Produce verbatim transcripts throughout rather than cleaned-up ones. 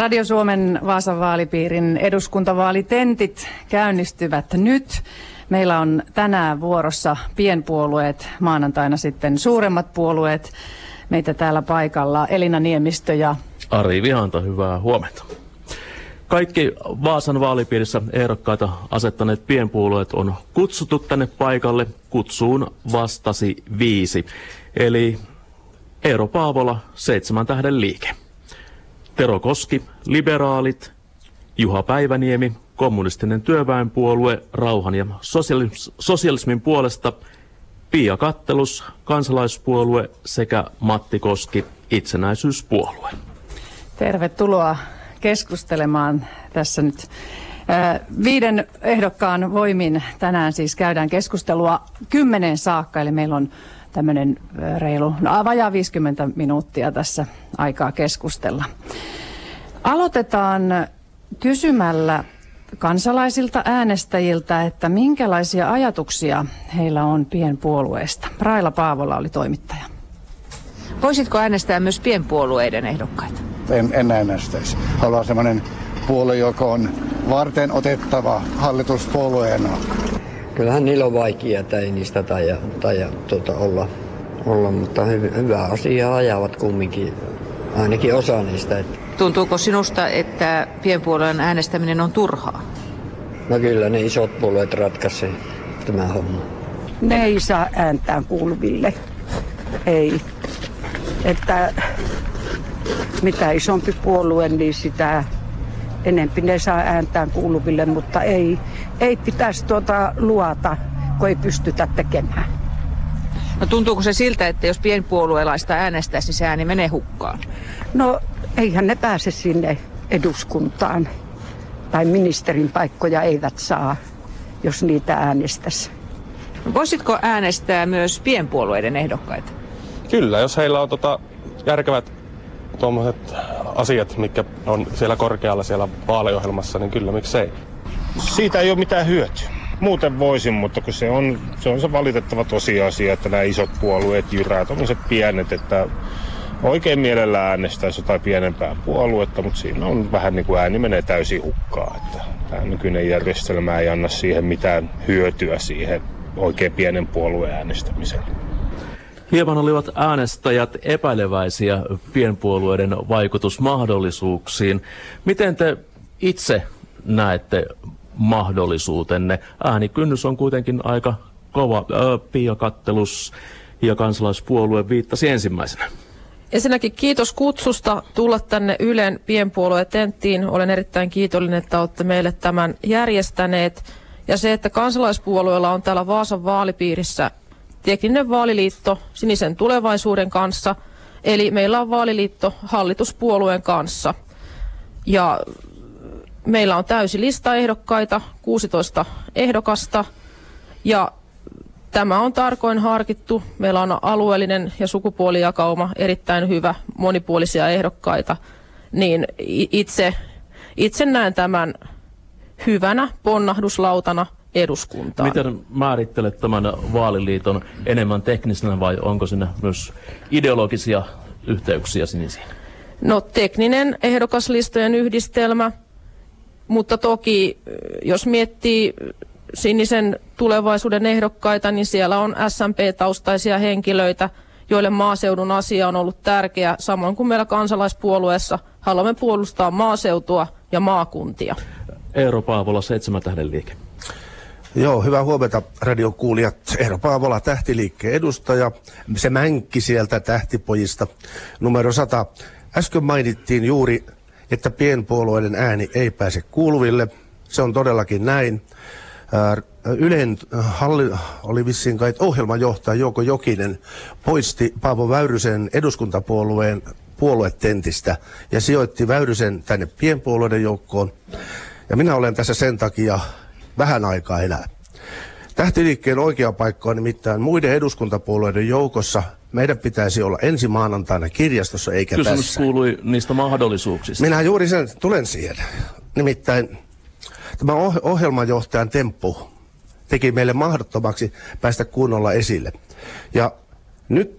Radio Suomen Vaasan vaalipiirin eduskuntavaalitentit käynnistyvät nyt. Meillä on tänään vuorossa pienpuolueet, maanantaina sitten suuremmat puolueet. Meitä täällä paikalla Elina Niemistö ja Ari Vihanta, hyvää huomenta. Kaikki Vaasan vaalipiirissä ehdokkaita asettaneet pienpuolueet on kutsuttu tänne paikalle. Kutsuun vastasi viisi, eli Eero Paavola, Seitsemän tähden liike, Tero Koski, Liberaalit, Juha Päiväniemi, Kommunistinen työväenpuolue, rauhan ja sosialis- sosialismin puolesta, Pia Kattelus, Kansalaispuolue sekä Matti Koski, Itsenäisyyspuolue. Tervetuloa keskustelemaan tässä nyt. Viiden ehdokkaan voimin tänään siis käydään keskustelua kymmenen saakka, eli meillä on tämmöinen reilu, no, vajaa viisikymmentä minuuttia tässä aikaa keskustella. Aloitetaan kysymällä kansalaisilta äänestäjiltä, että minkälaisia ajatuksia heillä on pienpuolueesta. Raila Paavola oli toimittaja. Voisitko äänestää myös pienpuolueiden ehdokkaita? En, en äänestäisi. Haluan sellainen puolue, joka on varten otettava hallituspuolueena. Kyllähän niillä on vaikeaa, ei niistä taida, taida tuota, olla, olla, mutta hy, hyvää asiaa ajavat kumminkin, ainakin osa niistä. Tuntuuko sinusta, että pienpuolueen äänestäminen on turhaa? No kyllä ne isot puolueet ratkaisee tämä homma. Ne ei saa ääntään kuuluville. Ei. Että mitä isompi puolue, niin sitä enempi ne saa ääntään kuuluville, mutta ei, ei pitäisi tuota luota, kun ei pystytä tekemään. No tuntuuko se siltä, että jos pienpuolueelaista äänestäisi, niin se ääni menee hukkaan? No eihän ne pääse sinne eduskuntaan. Tai ministerin paikkoja eivät saa, jos niitä äänestäisi. Voisitko äänestää myös pienpuolueiden ehdokkaita? Kyllä, jos heillä on tota järkevät tuommoiset asiat, mitkä on siellä korkealla siellä vaaliohjelmassa, niin kyllä, miksei. Siitä ei ole mitään hyötyä. Muuten voisin, mutta kun se on se, on se valitettava tosiasia, että nämä isot puolueet jyrää tuommoiset pienet, että oikein mielellä äänestäisi jotain pienempää puoluetta, mutta siinä on vähän niin kuin ääni menee täysin hukkaan. Että tämä nykyinen järjestelmä ei anna siihen mitään hyötyä siihen oikein pienen puolueen äänestämiseen. Hieman olivat äänestäjät epäileväisiä pienpuolueiden vaikutusmahdollisuuksiin. Miten te itse näette mahdollisuutenne? Äänikynnys on kuitenkin aika kova. Pia Kattelus ja Kansalaispuolue viittasi ensimmäisenä. Ensinnäkin kiitos kutsusta tulla tänne Ylen pienpuoluetenttiin. Olen erittäin kiitollinen, että olette meille tämän järjestäneet. Ja se, että Kansalaispuolueella on täällä Vaasan vaalipiirissä tekninen vaaliliitto sinisen tulevaisuuden kanssa, eli meillä on vaaliliitto hallituspuolueen kanssa. Ja meillä on täysi lista ehdokkaita, kuusitoista ehdokasta, ja tämä on tarkoin harkittu. Meillä on alueellinen ja sukupuolijakauma erittäin hyvä, monipuolisia ehdokkaita, niin itse, itse näen tämän hyvänä ponnahduslautana eduskuntaan. Miten määrittelet tämän vaaliliiton, enemmän teknisenä vai onko siinä myös ideologisia yhteyksiä sinisiin? No tekninen ehdokaslistojen yhdistelmä, mutta toki jos miettii sinisen tulevaisuuden ehdokkaita, niin siellä on S M P-taustaisia henkilöitä, joille maaseudun asia on ollut tärkeä, samoin kuin meillä Kansalaispuolueessa haluamme puolustaa maaseutua ja maakuntia. Eero Paavola, Seitsemän tähden liike. Joo, hyvää huomenta radion kuulijat. Eero Paavola, tähtiliikkeen edustaja. Se mänkki sieltä tähtipojista. Numero sata. Äsken mainittiin juuri, että pienpuolueiden ääni ei pääse kuuluville. Se on todellakin näin. Ylen halli, oli vissiin kai ohjelmanjohtaja Jouko Jokinen poisti Paavo Väyrysen eduskuntapuolueen puoluetentistä ja sijoitti Väyrysen tänne pienpuolueiden joukkoon. Ja minä olen tässä sen takia vähän aikaa enää. Tähtiliikkeen oikea paikka on nimittäin muiden eduskuntapuolueiden joukossa. Meidän pitäisi olla ensi maanantaina kirjastossa eikä Kysymys tässä. Kysymys kuului niistä mahdollisuuksista. Minä juuri sen tulen siihen. Nimittäin tämä oh- ohjelmanjohtajan temppu teki meille mahdottomaksi päästä kunnolla esille. Ja nyt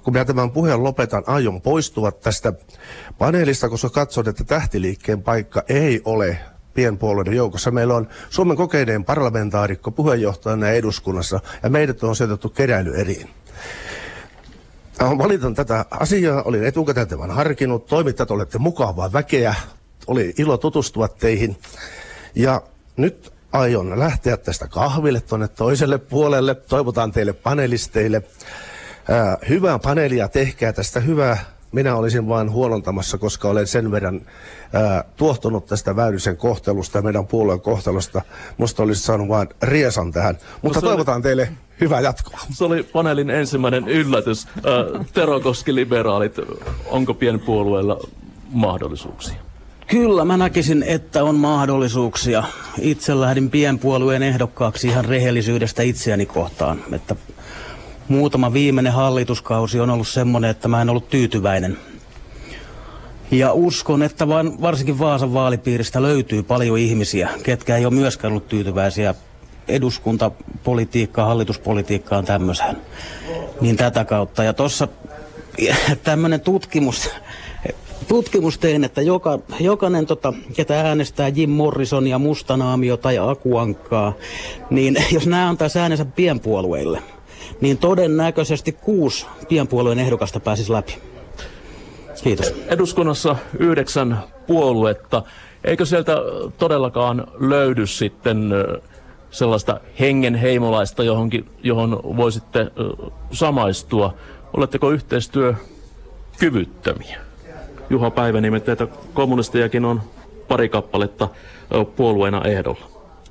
kun minä tämän puheen lopetan, aion poistua tästä paneelista, koska katson, että tähtiliikkeen paikka ei ole pienpuolueiden joukossa. Meillä on Suomen kokeinen parlamentaarikko puheenjohtajana eduskunnassa ja meidät on sijoitettu keräilyeriin. Valitan tätä asiaa, olin etukäteen tämän harkinnut, toimittajat olette mukavaa väkeä, oli ilo tutustua teihin ja nyt aion lähteä tästä kahville tuonne toiselle puolelle, toivotaan teille panelisteille ää, hyvää paneelia, tehkää tästä hyvää. Minä olisin vain huolontamassa, koska olen sen verran ää, tuohtunut tästä Väyrysen kohtelusta ja meidän puolueen kohtelusta. Musta olisi saanut vain riesan tähän, mutta no toivotaan oli, teille hyvää jatkoa. Se oli paneelin ensimmäinen yllätys. Ää, Tero Koski, liberaalit, onko pienpuolueella mahdollisuuksia? Kyllä, mä näkisin, että on mahdollisuuksia. Itse lähdin pienpuolueen ehdokkaaksi ihan rehellisyydestä itseäni kohtaan, että muutama viimeinen hallituskausi on ollut semmoinen, että mä en ollut tyytyväinen. Ja uskon, että vaan, varsinkin Vaasan vaalipiiristä löytyy paljon ihmisiä, ketkä ei ole myöskään ollut tyytyväisiä eduskuntapolitiikkaan, hallituspolitiikkaan tämmöiseen. Niin tätä kautta. Ja tuossa tämmöinen tutkimus, tutkimus tein, että joka, jokainen, tota, ketä äänestää Jim Morrisonia, Mustanaamio tai Akuankkaa, niin jos nämä antaisi äänensä pienpuolueille, niin todennäköisesti kuusi pienpuolueen ehdokasta pääsisi läpi. Kiitos. Eduskunnassa yhdeksän puoluetta. Eikö sieltä todellakaan löydy sitten sellaista hengenheimolaista, johonkin, johon voisitte samaistua? Oletteko yhteistyökyvyttömiä? Juha Päiväniemen, teitä kommunistejakin on pari kappaletta puolueena ehdolla.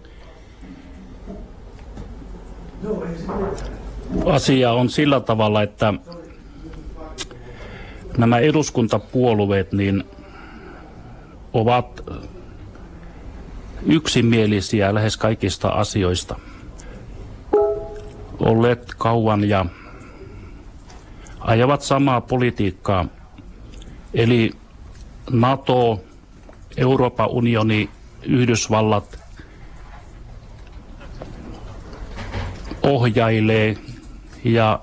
Asia on sillä tavalla, että nämä eduskuntapuolueet niin ovat yksimielisiä lähes kaikista asioista. Olleet kauan ja ajavat samaa politiikkaa. Eli NATO, Euroopan unioni, Yhdysvallat ohjailee ja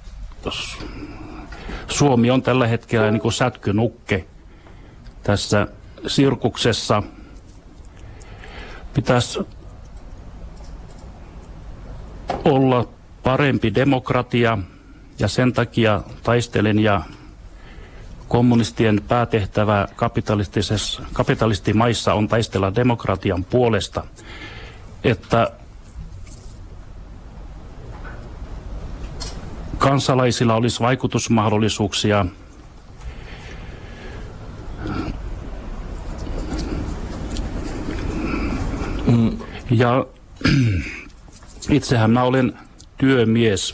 Suomi on tällä hetkellä niin kuin sätkynukke tässä sirkuksessa. Pitäisi olla parempi demokratia ja sen takia taistelen ja kommunistien päätehtävä kapitalistisessa kapitalistimaissa on taistella demokratian puolesta, että kansalaisilla olisi vaikutusmahdollisuuksia mm. ja itsehän mä olen työmies,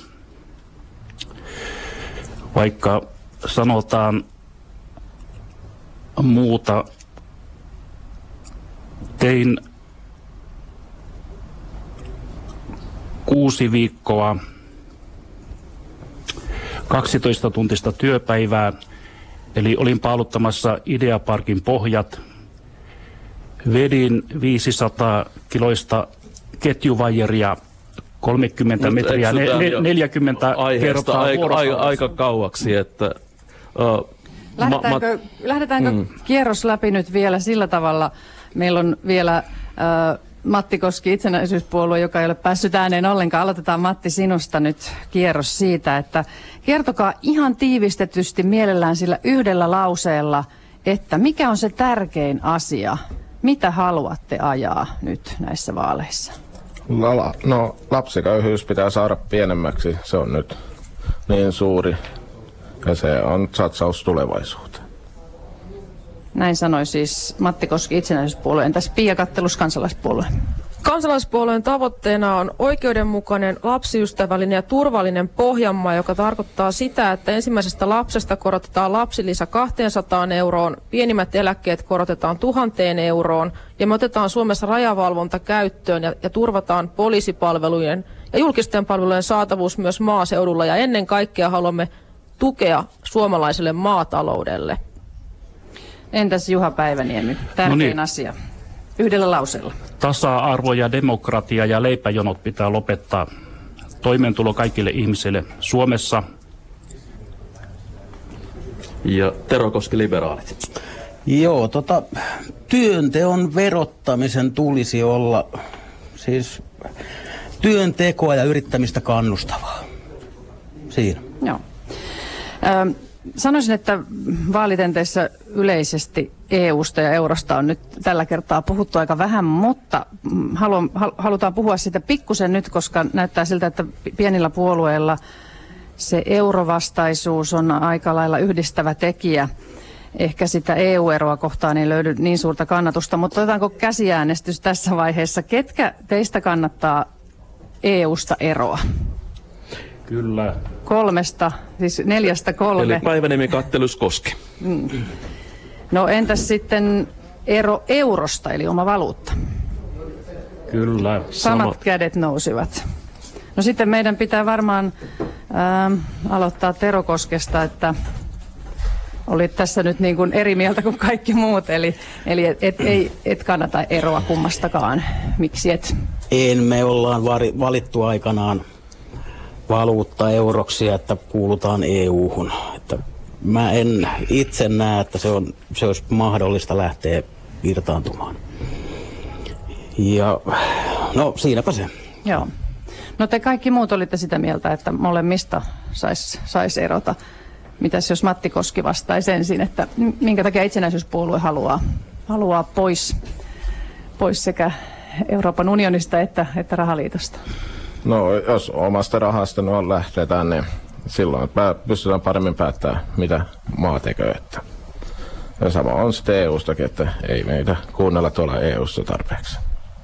vaikka sanotaan muuta. Tein kuusi viikkoa kaksitoista tuntista työpäivää, eli olin paaluttamassa Ideaparkin pohjat. Vedin viisisataa kiloista ketjuvajeria, kolmekymmentä metriä, ne, ne, neljäkymmentä kertaa aika, aika, aika kauaksi, että uh, Lähdetäänkö, ma, lähdetäänkö mm. kierros läpi nyt vielä sillä tavalla? Meillä on vielä uh, Matti Koski, itsenäisyyspuolue, joka ei ole päässyt ääneen ollenkaan. Aloitetaan Matti sinusta nyt kierros siitä, että kertokaa ihan tiivistetysti mielellään sillä yhdellä lauseella, että mikä on se tärkein asia, mitä haluatte ajaa nyt näissä vaaleissa? No, no lapsiköyhyys pitää saada pienemmäksi, se on nyt niin suuri ja se on satsaus tulevaisuuteen. Näin sanoi siis Matti Koski, itsenäisyyspuolue. Entäs Pia Kattelus, kansalaispuolue? Kansalaispuolueen tavoitteena on oikeudenmukainen, lapsiystävällinen ja turvallinen Pohjanmaa, joka tarkoittaa sitä, että ensimmäisestä lapsesta korotetaan lapsilisä kaksisataa euroon, pienimmät eläkkeet korotetaan tuhanteen euroon ja me otetaan Suomessa rajavalvonta käyttöön ja, ja turvataan poliisipalvelujen ja julkisten palvelujen saatavuus myös maaseudulla ja ennen kaikkea haluamme tukea suomalaiselle maataloudelle. Entäs Juha Päiväniemi, tärkein no niin. asia? Yhdellä lauseella. Tasa-arvo ja demokratia ja leipäjonot pitää lopettaa. Toimeentulo kaikille ihmisille Suomessa. Ja Tero Koski, liberaalit. Joo, tota, työnteon verottamisen tulisi olla siis työntekoa ja yrittämistä kannustavaa. Siinä. Joo. Ö, sanoisin, että vaalitenteissä yleisesti E U:sta ja eurosta on nyt tällä kertaa puhuttu aika vähän, mutta halu, halutaan puhua siitä pikkusen nyt, koska näyttää siltä, että pienillä puolueilla se eurovastaisuus on aika lailla yhdistävä tekijä. Ehkä sitä E U-eroa kohtaan ei löydy niin suurta kannatusta, mutta otetaanko käsiäänestys tässä vaiheessa? Ketkä teistä kannattaa E U:sta eroa? Kyllä. Kolmesta, siis neljästä kolme. Eli päivänimi Kattelus Koski. Mm. No entäs sitten ero eurosta, eli oma valuutta? Kyllä. Samat sama. kädet nousivat. No sitten meidän pitää varmaan ää, aloittaa Tero Koskesta, että olit tässä nyt niin kuin eri mieltä kuin kaikki muut, eli, eli et, et, ei, et kannata eroa kummastakaan. Miksi et? En, me ollaan valittu aikanaan valuutta euroksi, että kuulutaan E U:hun. Että mä en itse näe, että se, on, se olisi mahdollista lähteä irtaantumaan. Ja no siinäpä se. Joo. No te kaikki muut olitte sitä mieltä, että molemmista saisi sais erota. Mitäs jos Matti Koski vastaisi ensin, että minkä takia itsenäisyyspuolue haluaa, haluaa pois, pois sekä Euroopan unionista että, että rahaliitosta? No jos omasta rahasta no lähdetään, niin silloin pystytään paremmin päättämään, mitä maa tekee. Että. Ja sama on sitten E U:stakin, että ei meitä kuunnella tuolla E U:ssa tarpeeksi.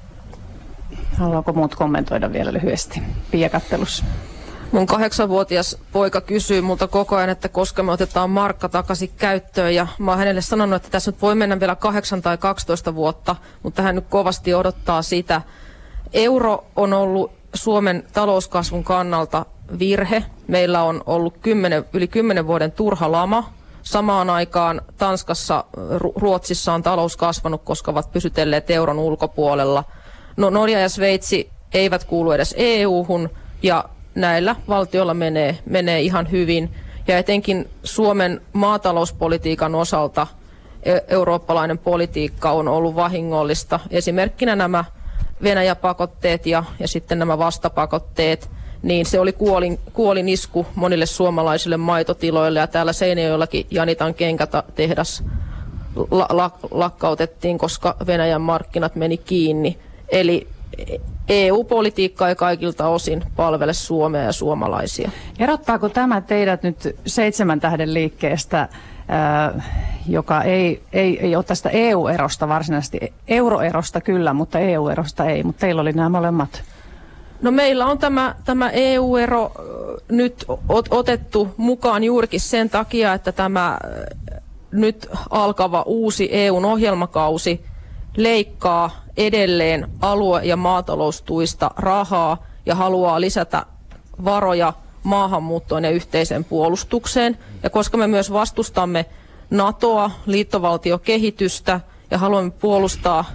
Haluaako muut kommentoida vielä lyhyesti? Pia Kattelus. Mun kahdeksanvuotias poika kysyy multa koko ajan, että koska me otetaan markka takaisin käyttöön. Ja mä oon hänelle sanonut, että tässä nyt voi mennä vielä kahdeksan tai kaksitoista vuotta, mutta hän nyt kovasti odottaa sitä. Euro on ollut Suomen talouskasvun kannalta virhe. Meillä on ollut kymmenen, yli kymmenen vuoden turha lama. Samaan aikaan Tanskassa, Ruotsissa on talous kasvanut, koska ovat pysytelleet euron ulkopuolella. No, Norja ja Sveitsi eivät kuulu edes E U:hun ja näillä valtioilla menee, menee ihan hyvin. Ja etenkin Suomen maatalouspolitiikan osalta eurooppalainen politiikka on ollut vahingollista. Esimerkkinä nämä Venäjä-pakotteet ja, ja sitten nämä vastapakotteet, niin se oli kuolin, kuolin isku monille suomalaisille maitotiloille. Ja täällä Seinäjoellakin Janitan kenkätehdas la, la, lakkautettiin, koska Venäjän markkinat meni kiinni. Eli E U-politiikka ei kaikilta osin palvele Suomea ja suomalaisia. Erottaako tämä teidät nyt seitsemän tähden liikkeestä, ää, joka ei, ei, ei ole tästä E U-erosta varsinaisesti, euroerosta kyllä, mutta E U-erosta ei, mutta teillä oli nämä molemmat? No meillä on tämä, tämä E U-ero nyt otettu mukaan juurikin sen takia, että tämä nyt alkava uusi E U:n ohjelmakausi leikkaa edelleen alue- ja maataloustuista rahaa ja haluaa lisätä varoja maahanmuuttoon ja yhteiseen puolustukseen. Ja koska me myös vastustamme NATOa, liittovaltiokehitystä ja haluamme puolustaa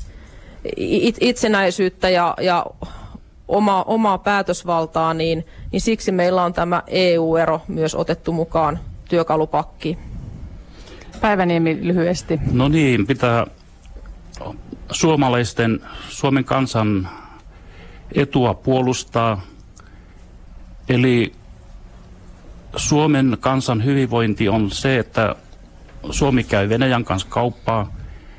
itsenäisyyttä ja, ja omaa, omaa päätösvaltaa, niin, niin siksi meillä on tämä E U-ero myös otettu mukaan työkalupakkiin. Päiväniemi lyhyesti. No niin, pitää suomalaisten, Suomen kansan etua puolustaa. Eli Suomen kansan hyvinvointi on se, että Suomi käy Venäjän kanssa kauppaa,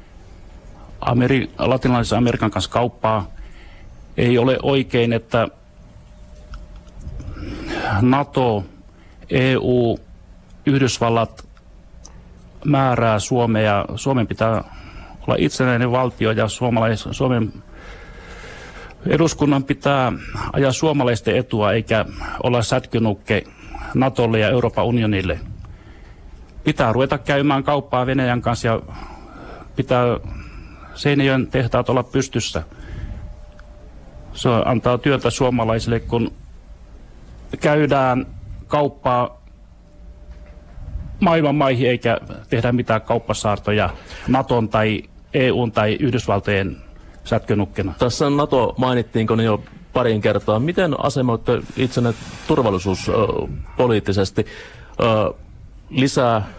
Ameri- latinalaisen Amerikan kanssa kauppaa. Ei ole oikein, että NATO, E U, Yhdysvallat määrää Suomea. Suomen pitää olla itsenäinen valtio ja suomalais, Suomen eduskunnan pitää ajaa suomalaisten etua eikä olla sätkynukke NATOlle ja Euroopan unionille. Pitää ruveta käymään kauppaa Venäjän kanssa ja pitää Seinäjoen tehtaat olla pystyssä. Se antaa työtä suomalaisille, kun käydään kauppaa maailman maihin eikä tehdä mitään kauppasaartoja Naton tai E U:n tai Yhdysvaltojen sätkönukkena. Tässä NATO mainittiinko niin jo parin kertaa. Miten asemoitte itsenne turvallisuuspoliittisesti? Lisää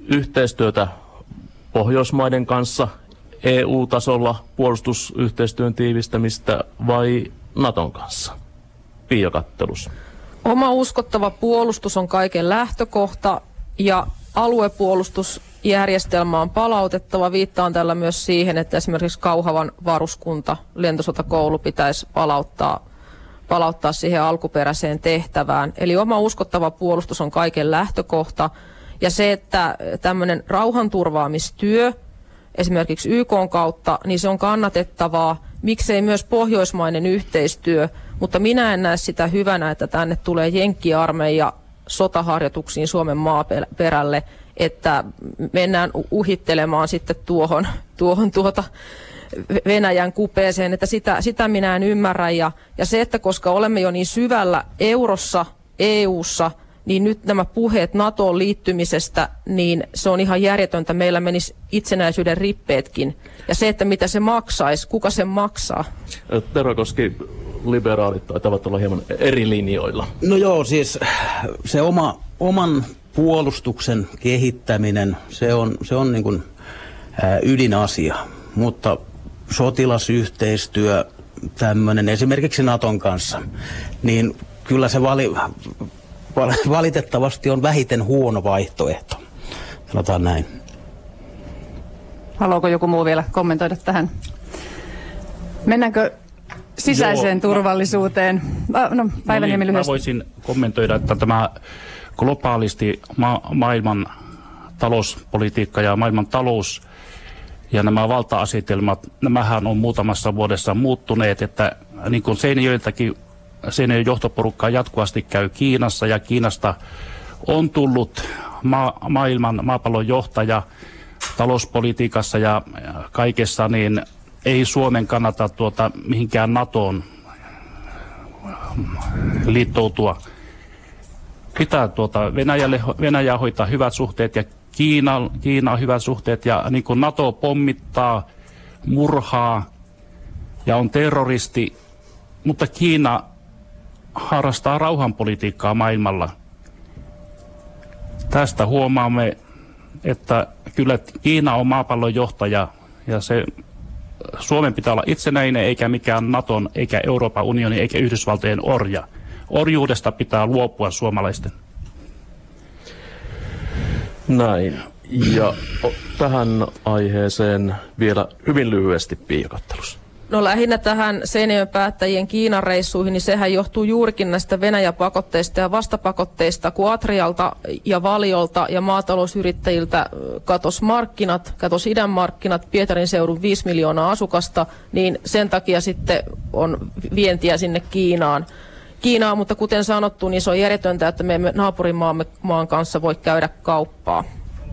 yhteistyötä Pohjoismaiden kanssa, E U-tasolla puolustusyhteistyön tiivistämistä vai Naton kanssa? Pia Kattelus. Oma uskottava puolustus on kaiken lähtökohta ja aluepuolustusjärjestelmä on palautettava. Viittaan tällä myös siihen, että esimerkiksi Kauhavan varuskunta, lentosotakoulu pitäisi palauttaa, palauttaa siihen alkuperäiseen tehtävään. Eli oma uskottava puolustus on kaiken lähtökohta. Ja se, että tämmöinen rauhanturvaamistyö esimerkiksi Y K:n kautta, niin se on kannatettavaa. Miksei myös pohjoismainen yhteistyö, mutta minä en näe sitä hyvänä, että tänne tulee jenkkiarmeija sotaharjoituksiin Suomen maaperälle, että mennään uhittelemaan sitten tuohon, tuohon tuota Venäjän kupeeseen, että sitä, sitä minä en ymmärrä. Ja, ja se, että koska olemme jo niin syvällä eurossa, E U:ssa, niin nyt nämä puheet NATOon liittymisestä, niin se on ihan järjetöntä. Meillä menisi itsenäisyyden rippeetkin. Ja se, että mitä se maksaisi, kuka sen maksaa? Tero Koski, liberaalit taitavat olla hieman eri linjoilla. No joo, siis se oma, oman puolustuksen kehittäminen, se on, se on niin kuin, ää, ydinasia. Mutta sotilasyhteistyö, tämmöinen esimerkiksi Naton kanssa, niin kyllä se vali... valitettavasti on vähiten huono vaihtoehto. Sanotaan näin. Haluaako joku muu vielä kommentoida tähän? Mennäänkö sisäiseen Joo, turvallisuuteen? Mä, no, Päiväniemi no niin, lyhyesti. Mä voisin kommentoida, että tämä globaalisti ma- maailman talouspolitiikka ja maailman talous ja nämä valta-asetelmat, nämähän on muutamassa vuodessa muuttuneet, että niin kuin Seinäjoeltakin Seinäjoen johtoporukka jatkuvasti käy Kiinassa ja Kiinasta on tullut ma- maailman maapallon johtaja talouspolitiikassa ja kaikessa, niin ei Suomen kannata tuota mihinkään NATOon liittoutua. Pitää tuota Venäjälle, Venäjää hoitaa hyvät suhteet ja Kiina, Kiina hyvät suhteet ja niin kuin NATO pommittaa, murhaa ja on terroristi, mutta Kiina harrastaa rauhanpolitiikkaa maailmalla. Tästä huomaamme, että kyllä Kiina on maapallon johtaja ja se Suomen pitää olla itsenäinen eikä mikään Naton, eikä Euroopan unioni, eikä Yhdysvaltojen orja. Orjuudesta pitää luopua suomalaisten. Näin. Ja tähän aiheeseen vielä hyvin lyhyesti Pia Kattelus. No lähinnä tähän Seinäjoen päättäjien Kiinan reissuihin, niin sehän johtuu juurikin näistä Venäjä-pakotteista ja vastapakotteista, kun Atrialta ja Valiolta ja maatalousyrittäjiltä katos markkinat, katos idän markkinat, Pietarin seudun viisi miljoonaa asukasta, niin sen takia sitten on vientiä sinne Kiinaan. Kiinaan, mutta kuten sanottu, niin se on järjetöntä, että me emme naapurimaamme maan kanssa voi käydä kauppaa.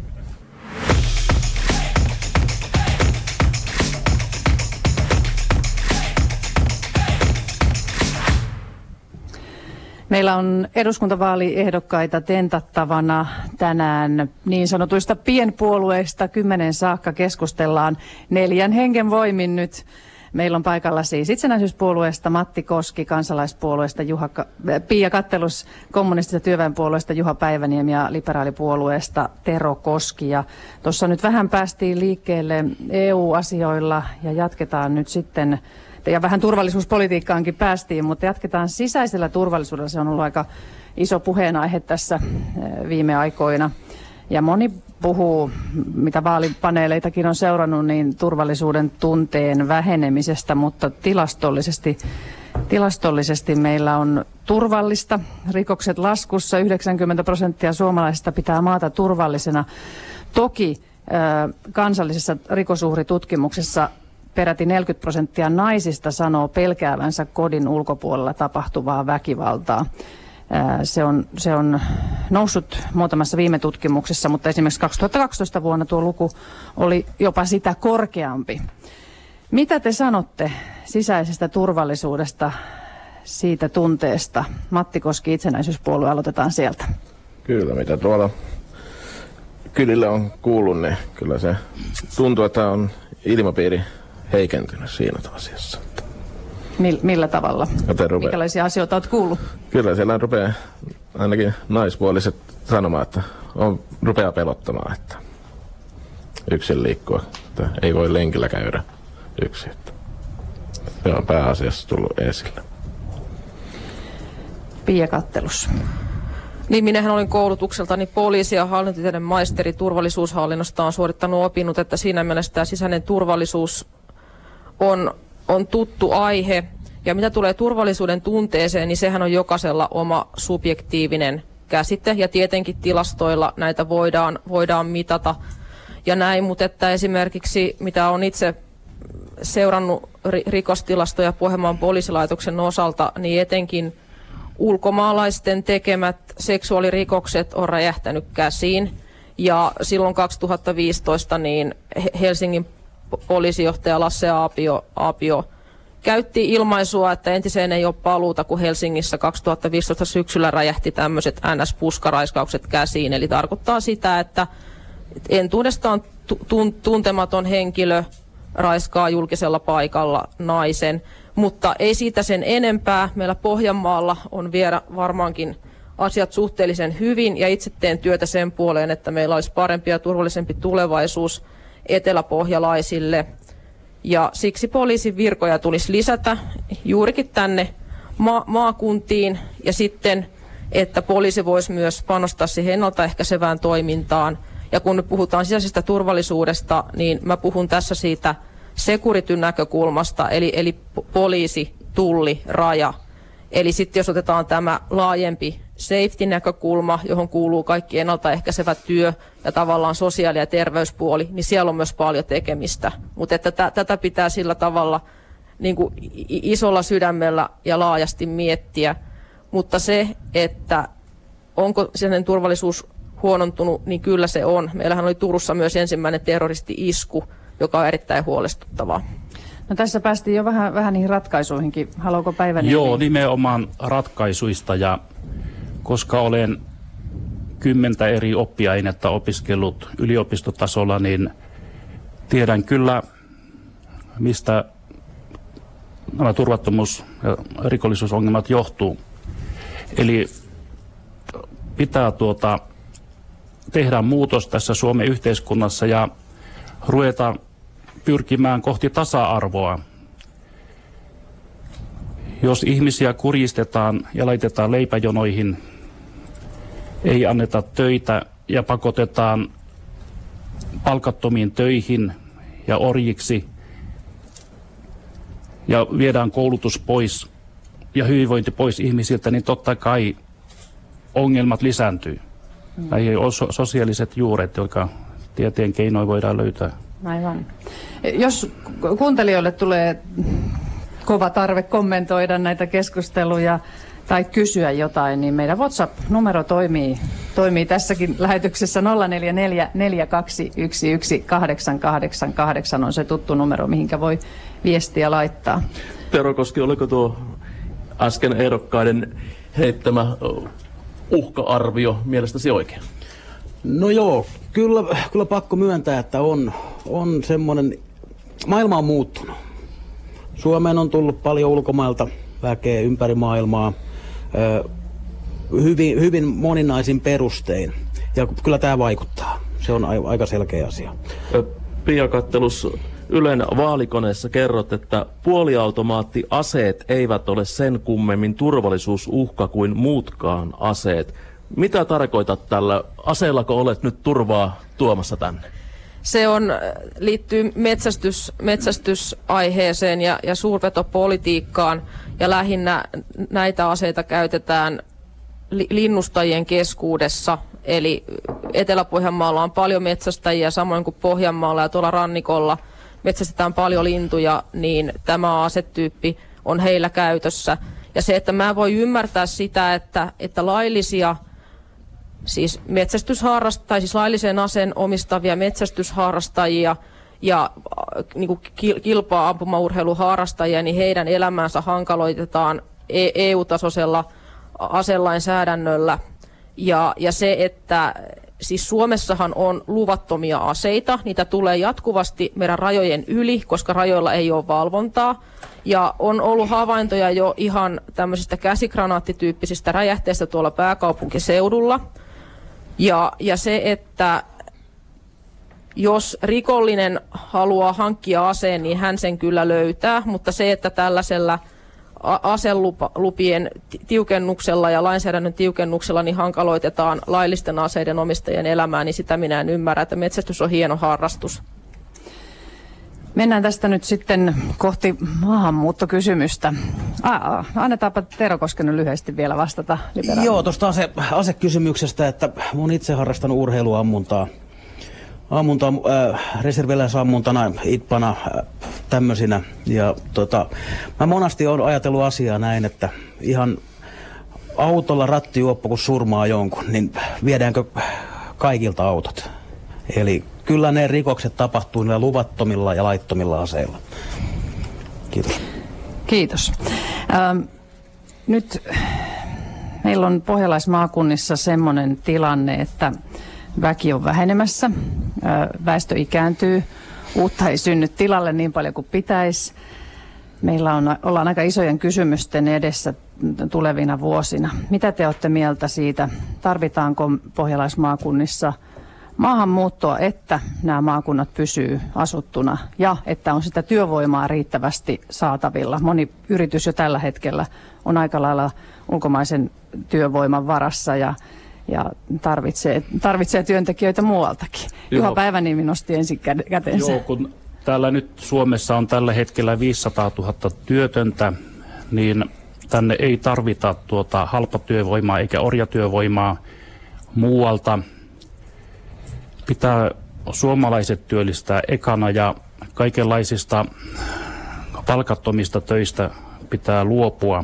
Meillä on eduskuntavaaliehdokkaita tentattavana tänään niin sanotuista pienpuolueista. Kymmenen saakka keskustellaan neljän hengen voimin nyt. Meillä on paikalla siis itsenäisyyspuolueesta Matti Koski, kansalaispuolueesta Juha, Pia Kattelus, kommunistisesta työväenpuolueesta Juha Päiväniemi ja liberaalipuolueesta Tero Koski. Ja tuossa nyt vähän päästiin liikkeelle E U-asioilla ja jatketaan nyt sitten, ja vähän turvallisuuspolitiikkaankin päästiin, mutta jatketaan sisäisellä turvallisuudella. Se on ollut aika iso puheenaihe tässä viime aikoina. Ja moni puhuu, mitä vaalipaneeleitakin on seurannut, niin turvallisuuden tunteen vähenemisestä, mutta tilastollisesti, tilastollisesti meillä on turvallista. Rikokset laskussa, yhdeksänkymmentä prosenttia suomalaisista pitää maata turvallisena. Toki äh, kansallisessa rikosuhritutkimuksessa peräti neljäkymmentä prosenttia naisista sanoo pelkäävänsä kodin ulkopuolella tapahtuvaa väkivaltaa. Se on, se on noussut muutamassa viime tutkimuksessa, mutta esimerkiksi kaksituhattakaksitoista vuonna tuo luku oli jopa sitä korkeampi. Mitä te sanotte sisäisestä turvallisuudesta, siitä tunteesta? Matti Koski, itsenäisyyspuolue, aloitetaan sieltä. Kyllä, mitä tuolla kylillä on kuullut, niin kyllä se tuntuu, että on ilmapiiri heikentynyt siinä asiassa. Millä tavalla? Minkälaisia asioita olet kuullut? Kyllä siellä rupeaa ainakin naispuoliset sanomaan, että on, rupeaa pelottamaan. Että yksin liikkua. Että ei voi lenkillä käydä yksin. Se on pääasiassa tullut esille. Pia Kattelus. Niin, minähän olin koulutukseltani poliisi- ja hallintotieteiden maisteri turvallisuushallinnosta, on suorittanut opinnot, että siinä mielessä tämä sisäinen turvallisuus on, on tuttu aihe. Ja mitä tulee turvallisuuden tunteeseen, niin sehän on jokaisella oma subjektiivinen käsite, ja tietenkin tilastoilla näitä voidaan, voidaan mitata ja näin, mutta että esimerkiksi mitä on itse seurannut rikostilastoja Pohjanmaan poliisilaitoksen osalta, niin etenkin ulkomaalaisten tekemät seksuaalirikokset on räjähtänyt käsiin. Ja silloin kaksituhattaviisitoista niin Helsingin poliisijohtaja Lasse Aapio, Aapio käytti ilmaisua, että entiseen ei ole paluuta, kun Helsingissä kaksituhattaviisitoista syksyllä räjähti tämmöiset N S-puskaraiskaukset käsiin. Eli tarkoittaa sitä, että entuudestaan tuntematon henkilö raiskaa julkisella paikalla naisen, mutta ei siitä sen enempää. Meillä Pohjanmaalla on vielä varmaankin asiat suhteellisen hyvin, ja itse teen työtä sen puoleen, että meillä olisi parempi ja turvallisempi tulevaisuus eteläpohjalaisille. Ja siksi poliisin virkoja tulisi lisätä juurikin tänne ma- maakuntiin, ja sitten, että poliisi voisi myös panostaa siihen ennaltaehkäisevään toimintaan. Ja kun nyt puhutaan sisäisestä turvallisuudesta, niin mä puhun tässä siitä Securityn näkökulmasta, eli, eli poliisi, tulli, raja. Eli sitten jos otetaan tämä laajempi safety-näkökulma, johon kuuluu kaikki ennaltaehkäisevä työ ja tavallaan sosiaali- ja terveyspuoli, niin siellä on myös paljon tekemistä. Mutta että t- tätä pitää sillä tavalla niin kuin isolla sydämellä ja laajasti miettiä. Mutta se, että onko sisäinen turvallisuus huonontunut, niin kyllä se on. Meillähän oli Turussa myös ensimmäinen terroristi-isku, joka on erittäin huolestuttavaa. No tässä päästiin jo vähän, vähän niihin ratkaisuihinkin. Haluaako Päiväniemi? Joo, nimenomaan ratkaisuista, ja koska olen kymmentä eri oppiainetta opiskellut yliopistotasolla, niin tiedän kyllä, mistä nämä turvattomuus- ja rikollisuusongelmat johtuu. Eli pitää tuota, tehdä muutos tässä Suomen yhteiskunnassa ja ruveta pyrkimään kohti tasa-arvoa. Jos ihmisiä kurjistetaan ja laitetaan leipäjonoihin, ei anneta töitä ja pakotetaan palkattomiin töihin ja orjiksi ja viedään koulutus pois ja hyvinvointi pois ihmisiltä, niin totta kai ongelmat lisääntyy. Mm. Tai ei ole so- sosiaaliset juuret, jotka tieteen keinoin voidaan löytää. Aivan. Jos kuuntelijoille tulee kova tarve kommentoida näitä keskusteluja tai kysyä jotain, niin meidän WhatsApp-numero toimii, toimii tässäkin lähetyksessä nolla neljä neljä neljä kaksi yksi yksi kahdeksan kahdeksan kahdeksan on se tuttu numero, mihinkä voi viestiä laittaa. Tero Koski, oliko tuo äsken ehdokkaiden heittämä uhka-arvio mielestäsi oikein? No joo, kyllä, kyllä pakko myöntää, että on, on semmoinen, maailma on muuttunut. Suomeen on tullut paljon ulkomailta väkeä ympäri maailmaa, hyvin, hyvin moninaisin perustein, ja kyllä tämä vaikuttaa. Se on aika selkeä asia. Pia Kattelus, Ylen vaalikoneessa kerrot, että puoliautomaattiaseet eivät ole sen kummemmin turvallisuusuhka kuin muutkaan aseet. Mitä tarkoitat tällä? Aseellako olet nyt turvaa tuomassa tänne? Se on, liittyy metsästys, metsästysaiheeseen ja, ja suurpetopolitiikkaan, ja lähinnä näitä aseita käytetään li, linnustajien keskuudessa. Eli Etelä-Pohjanmaalla on paljon metsästäjiä, samoin kuin Pohjanmaalla ja tuolla rannikolla metsästetään paljon lintuja, niin tämä asetyyppi on heillä käytössä. Ja se, että mä voi ymmärtää sitä, että, että laillisia, siis metsästysharrast, tai siis laillisen aseen omistavia metsästysharrastajia ja niin kuin kilpaa ampumaurheiluharrastajia, niin heidän elämäänsä hankaloitetaan E U-tasoisella aselainsäädännöllä. Ja, ja se, että siis Suomessahan on luvattomia aseita, niitä tulee jatkuvasti meidän rajojen yli, koska rajoilla ei ole valvontaa. Ja on ollut havaintoja jo ihan tämmöisistä käsikranaattityyppisistä räjähteistä tuolla pääkaupunkiseudulla. Ja, ja se, että jos rikollinen haluaa hankkia aseen, niin hän sen kyllä löytää, mutta se, että tällaisella aselupien tiukennuksella ja lainsäädännön tiukennuksella niin hankaloitetaan laillisten aseiden omistajien elämää, niin sitä minä en ymmärrä, että metsästys on hieno harrastus. Mennään tästä nyt sitten kohti maahanmuuttokysymystä. Aa, annetaanpa Tero Koskinen lyhyesti vielä vastata. Liberaali. Joo, tuosta ase, asekysymyksestä, että olen itse harrastanut urheiluammuntaa. Ammuntaa äh, reserviläisammuntana, itpana, äh, tämmöisinä. Ja tota, mä monasti olen ajatellut asiaa näin, että ihan autolla rattijuoppo kun surmaa jonkun, niin viedäänkö kaikilta autot? Eli kyllä ne rikokset tapahtuu niillä luvattomilla ja laittomilla aseilla. Kiitos. Kiitos. Ähm, nyt meillä on pohjalaismaakunnissa semmoinen tilanne, että väki on vähenemässä, äh, väestö ikääntyy, uutta ei synny tilalle niin paljon kuin pitäisi. Meillä on, ollaan aika isojen kysymysten edessä tulevina vuosina. Mitä te olette mieltä siitä? Tarvitaanko pohjalaismaakunnissa maahanmuuttoa, että nämä maakunnat pysyy asuttuna ja että on sitä työvoimaa riittävästi saatavilla? Moni yritys jo tällä hetkellä on aika lailla ulkomaisen työvoiman varassa ja, ja tarvitsee, tarvitsee työntekijöitä muualtakin. Joo. Juha Päiväniemi nosti ensin kätensä. Joo, kun täällä nyt Suomessa on tällä hetkellä viisisataatuhatta työtöntä, niin tänne ei tarvita tuota halpatyövoimaa eikä orjatyövoimaa muualta. Pitää suomalaiset työllistää ekana ja kaikenlaisista palkattomista töistä pitää luopua.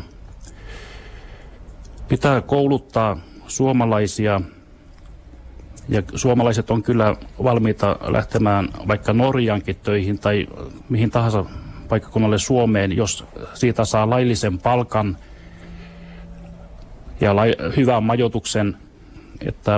Pitää kouluttaa suomalaisia ja suomalaiset on kyllä valmiita lähtemään vaikka Norjaankin töihin tai mihin tahansa paikkakunnalle Suomeen, jos siitä saa laillisen palkan ja lai- hyvän majoituksen, että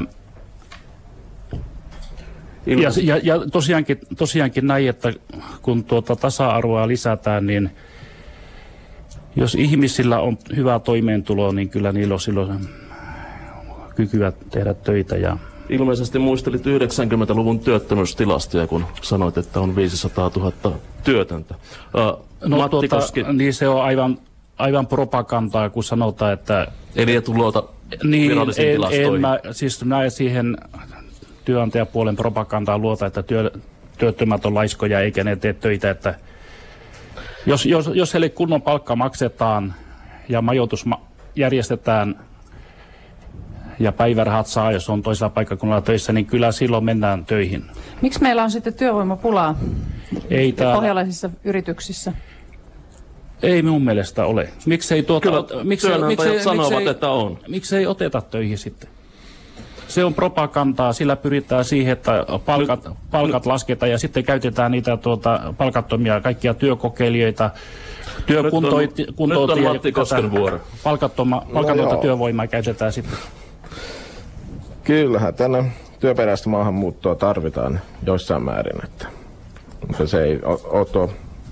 Ja, ja, ja tosiaankin, tosiaankin näin, että kun tuota tasa-arvoa lisätään, niin jos ihmisillä on hyvä toimeentulo, niin kyllä niillä on silloin kykyä tehdä töitä. Ja ilmeisesti muistelit yhdeksänkymmentäluvun työttömyystilastoja, kun sanoit, että on viisisataatuhatta työtöntä. Uh, no Matti tuota, Koski. Niin se on aivan, aivan propagandaa, kun sanotaan, että Eli et luota niin, virallisiin en, tilastoihin. en mä siis näe siihen työnantajapuolen propagandaa luota, että työ, työttömät on laiskoja eikä ne tee töitä. Että jos, jos, jos heille kunnon palkka maksetaan ja majoitus ma- järjestetään ja päivärahat saa, jos on toisella paikkakunnalla töissä, niin kyllä silloin mennään töihin. Miksi meillä on sitten työvoimapulaa Ei täällä, pohjalaisissa yrityksissä? Ei minun mielestä ole. Miksei tuota, Kyllä miksei, työnantajat miksei, sanovat, miksei, että on. Miksei oteta töihin sitten? Se on propagandaa, sillä pyritään siihen, että palkat, nyt, palkat nyt, lasketaan ja sitten käytetään niitä tuota, palkattomia kaikkia työkokeilijoita, työkuntoitia. Nyt on, nyt on Matti Kosken vuoro. Palkattomia no työvoimaa käytetään sitten. Kyllähän tänne työperäistä maahanmuuttoa tarvitaan jossain määrin, että mutta se ei ole tuo.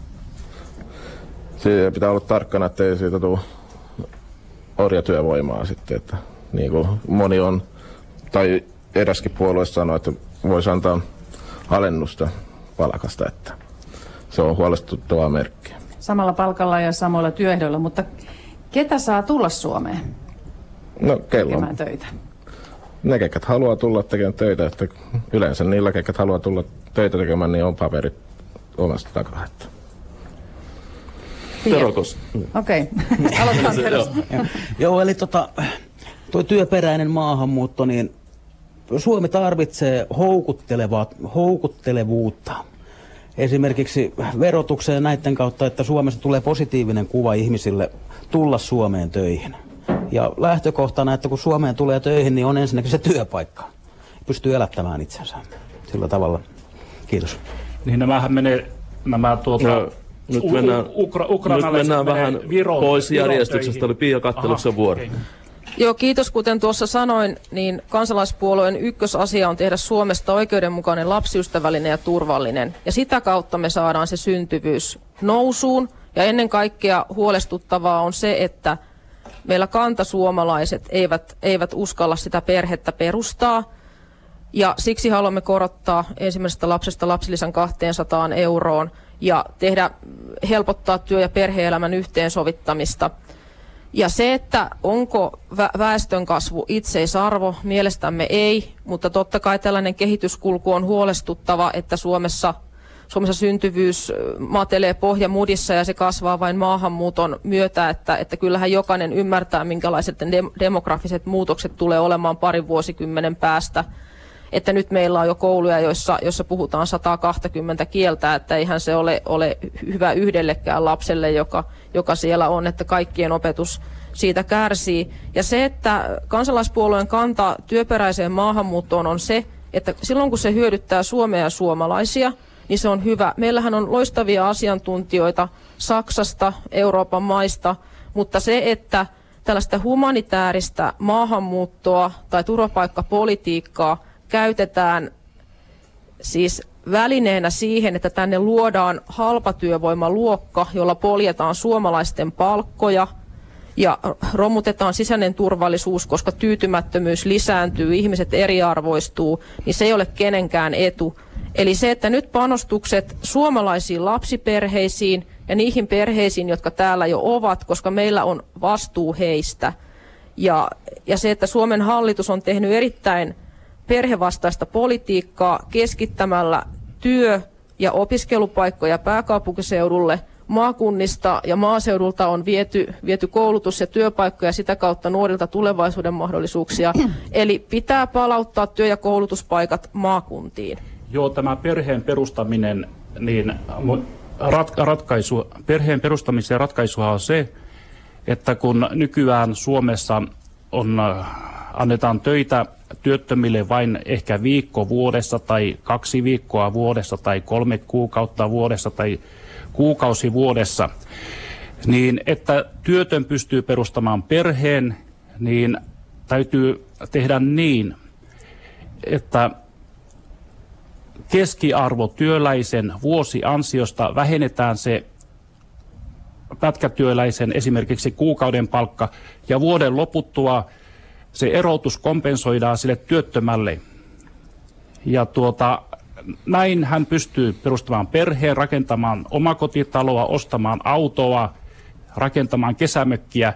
Siitä pitää olla tarkkana, ettei siitä tule orjatyövoimaa sitten, että niin kuin moni on, tai eräskin puolue sanoo, että voisi antaa alennusta palkasta, että se on huolestuttavaa merkkiä. Samalla palkalla ja samoilla työehdoilla, mutta ketä saa tulla Suomeen no, tekemään töitä? Ne, ketkä haluaa tulla tekemään töitä, että yleensä niillä, ketkä haluaa tulla töitä tekemään, niin on paperit omasta takaa. Terokos. Okei, okay. Aloitetaan Terosta. Joo, eli tota, tuo työperäinen maahanmuutto, niin Suomi tarvitsee houkuttelevuutta. Esimerkiksi verotukseen näiden kautta, että Suomessa tulee positiivinen kuva ihmisille tulla Suomeen töihin. Ja lähtökohtana, että kun Suomeen tulee töihin, niin on ensinnäkin se työpaikka. Pystyy elättämään itsensä sillä tavalla. Kiitos. Niin nämähän menee, nämä tuota... No. Nyt mennään, Ukra- nyt mennään vähän Viron, pois Viron järjestyksestä, töihin. Oli Pia Katteluksen vuoro. Okay. Joo, kiitos. Kuten tuossa sanoin, niin kansalaispuolueen ykkösasia on tehdä Suomesta oikeudenmukainen, lapsiystävällinen ja turvallinen. Ja sitä kautta me saadaan se syntyvyys nousuun. Ja ennen kaikkea huolestuttavaa on se, että meillä kantasuomalaiset eivät, eivät uskalla sitä perhettä perustaa. Ja siksi haluamme korottaa ensimmäisestä lapsesta lapsilisän kaksisataa euroon ja tehdä, helpottaa työ- ja perhe-elämän yhteensovittamista. Ja se, että onko väestönkasvu itseisarvo, mielestämme ei, mutta totta kai tällainen kehityskulku on huolestuttava, että Suomessa, Suomessa syntyvyys matelee pohjamudissa ja se kasvaa vain maahanmuuton myötä, että, että kyllähän jokainen ymmärtää, minkälaiset demografiset muutokset tulee olemaan parin vuosikymmenen päästä. Että nyt meillä on jo kouluja, joissa, joissa puhutaan sata kaksikymmentä kieltä, että eihän se ole, ole hyvä yhdellekään lapselle, joka, joka siellä on, että kaikkien opetus siitä kärsii. Ja se, että kansalaispuolueen kanta työperäiseen maahanmuuttoon on se, että silloin kun se hyödyttää Suomea ja suomalaisia, niin se on hyvä. Meillähän on loistavia asiantuntijoita Saksasta, Euroopan maista, mutta se, että tällaista humanitaarista maahanmuuttoa tai turvapaikkapolitiikkaa käytetään siis välineenä siihen, että tänne luodaan halpatyövoimaluokka, jolla poljetaan suomalaisten palkkoja ja romutetaan sisäinen turvallisuus, koska tyytymättömyys lisääntyy, ihmiset eriarvoistuu, niin se ei ole kenenkään etu. Eli se, että nyt panostukset suomalaisiin lapsiperheisiin ja niihin perheisiin, jotka täällä jo ovat, koska meillä on vastuu heistä. Ja, ja se, että Suomen hallitus on tehnyt erittäin perhevastaista politiikkaa keskittämällä työ- ja opiskelupaikkoja pääkaupunkiseudulle. Maakunnista ja maaseudulta on viety, viety koulutus- ja työpaikkoja sitä kautta nuorilta tulevaisuuden mahdollisuuksia. Eli pitää palauttaa työ- ja koulutuspaikat maakuntiin. Joo, tämä perheen perustaminen, niin rat, ratkaisu, perheen perustamisen ratkaisuhan on se, että kun nykyään Suomessa on, annetaan töitä työttömille vain ehkä viikko vuodessa tai kaksi viikkoa vuodessa tai kolme kuukautta vuodessa tai kuukausi vuodessa, niin että työtön pystyy perustamaan perheen, niin täytyy tehdä niin, että keskiarvo työläisen vuosiansiosta vähennetään se pätkätyöläisen esimerkiksi kuukauden palkka ja vuoden loputtua se erotus kompensoidaan sille työttömälle. Ja tuota, näin hän pystyy perustamaan perheen, rakentamaan omakotitaloa, ostamaan autoa, rakentamaan kesämökkiä,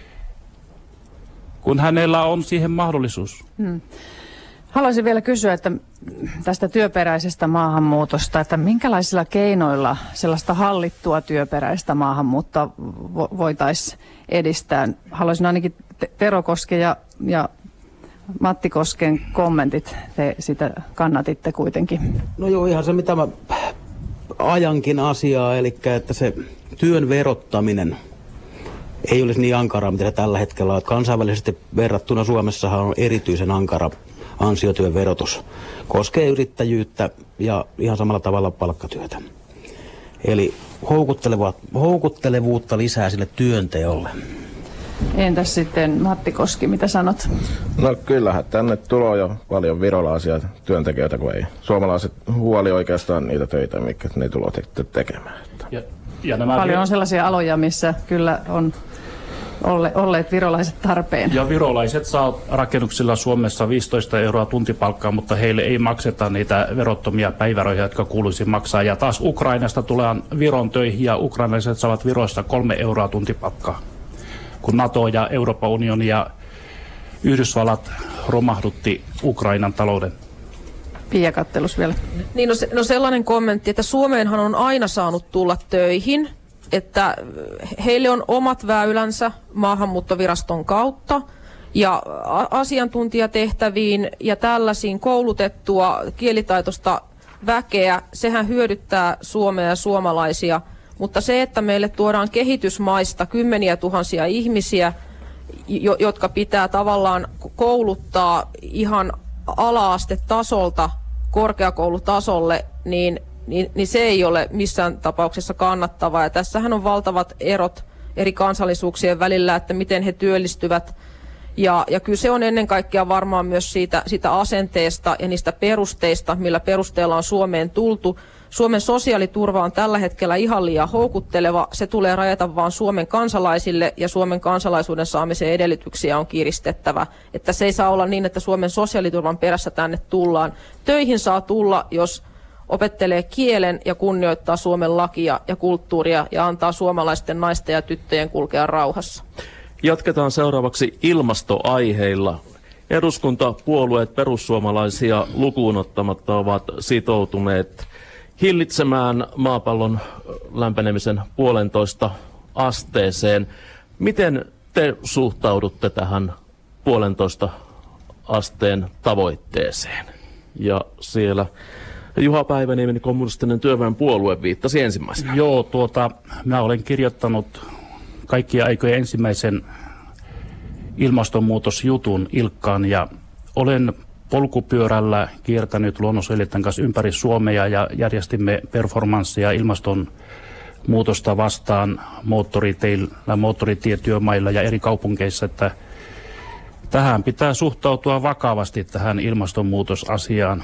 kun hänellä on siihen mahdollisuus. Hmm. Haluaisin vielä kysyä, että tästä työperäisestä maahanmuutosta, että minkälaisilla keinoilla sellaista hallittua työperäistä maahanmuuttoa voitaisiin edistää. Haluaisin ainakin Tero Kosken ja, ja Matti Kosken kommentit, te sitä kannatitte kuitenkin. No joo, ihan se mitä mä ajankin asiaa, eli että se työn verottaminen ei olisi niin ankaraa, mitä se tällä hetkellä on. Kansainvälisesti verrattuna Suomessahan on erityisen ankara ansiotyön verotus. Koskee yrittäjyyttä ja ihan samalla tavalla palkkatyötä. Eli houkuttelevuutta lisää sille työnteolle. Entäs sitten Matti Koski, mitä sanot? No kyllähän tänne tulee jo paljon virolaisia työntekijöitä, kun ei suomalaiset huoli oikeastaan niitä töitä, mitkä ne tulee te- tekemään. Ja, ja nämä paljon on sellaisia aloja, missä kyllä on olle, olleet virolaiset tarpeen. Ja virolaiset saa rakennuksilla Suomessa viisitoista euroa tuntipalkkaa, mutta heille ei makseta niitä verottomia päivärahoja, jotka kuuluisi maksaa. Ja taas Ukrainasta tulee Viron töihin ja ukrainalaiset saavat Viroista kolme euroa tuntipalkkaa, kun NATO ja Euroopan unioni ja Yhdysvallat romahdutti Ukrainan talouden. Pia Kattelus vielä. Niin, no, se, no sellainen kommentti, että Suomeenhan on aina saanut tulla töihin, että heille on omat väylänsä maahanmuuttoviraston kautta ja asiantuntijatehtäviin ja tällaisiin koulutettua kielitaitoista väkeä, sehän hyödyttää Suomea ja suomalaisia. Mutta se, että meille tuodaan kehitysmaista kymmeniä tuhansia ihmisiä, jo, jotka pitää tavallaan kouluttaa ihan ala-astetasolta korkeakoulutasolle, niin, niin, niin se ei ole missään tapauksessa kannattavaa. Ja tässähän on valtavat erot eri kansallisuuksien välillä, että miten he työllistyvät. Ja, ja kyllä se on ennen kaikkea varmaan myös siitä, siitä asenteesta ja niistä perusteista, millä perusteella on Suomeen tultu. Suomen sosiaaliturva on tällä hetkellä ihan liian houkutteleva. Se tulee rajata vain Suomen kansalaisille ja Suomen kansalaisuuden saamisen edellytyksiä on kiristettävä. Että se ei saa olla niin, että Suomen sosiaaliturvan perässä tänne tullaan. Töihin saa tulla, jos opettelee kielen ja kunnioittaa Suomen lakia ja kulttuuria ja antaa suomalaisten naisten ja tyttöjen kulkea rauhassa. Jatketaan seuraavaksi ilmastoaiheilla. Eduskuntapuolueet perussuomalaisia lukuun ottamatta ovat sitoutuneet hillitsemään maapallon lämpenemisen puolentoista asteeseen. Miten te suhtaudutte tähän puolentoista asteen tavoitteeseen? Ja siellä Juha Päiväniemen kommunistinen työväenpuolue viittasi ensimmäisenä. Joo, tuota, mä olen kirjoittanut kaikkia aikojen ensimmäisen ilmastonmuutosjutun Ilkkaan ja olen polkupyörällä kiertänyt luonnonsuojelijoiden kanssa ympäri Suomea ja järjestimme performanssia ilmastonmuutosta vastaan moottoriteillä, moottoritietyömailla ja eri kaupungeissa, että tähän pitää suhtautua vakavasti tähän ilmastonmuutosasiaan.